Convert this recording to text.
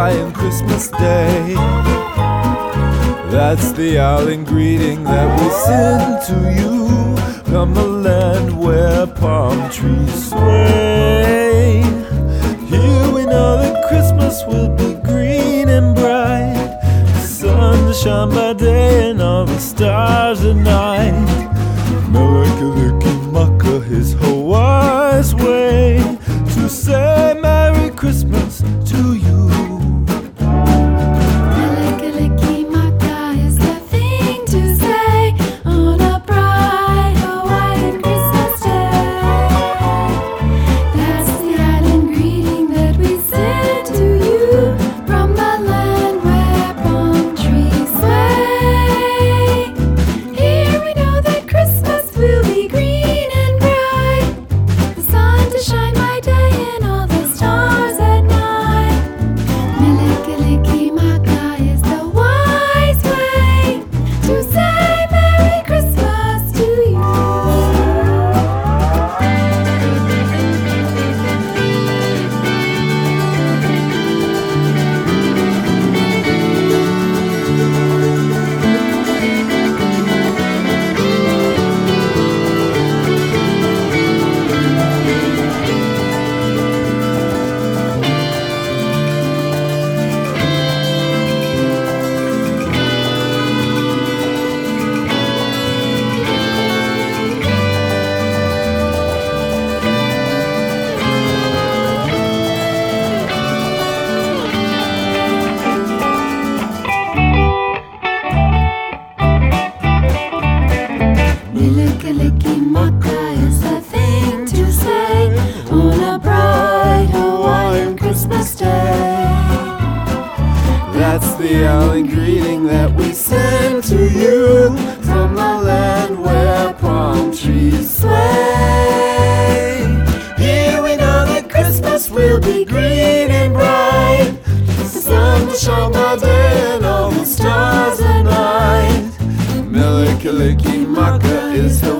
Hawaiian Christmas Day. That's the island greeting that we send to you from the land where palm trees sway. Here we know that Christmas will be green and bright, the sun to shine by day and all the stars at night. Mele Kalikimaka is Hawaii's way to say Merry Christmas to you. Mele Kalikimaka is the thing to say on a bright Hawaiian Christmas day. That's the island greeting that we send to you from the land where palm trees sway. Here we know that Christmas will be green and bright, the sun will shine by day and all the stars at night. Mele Kalikimaka is the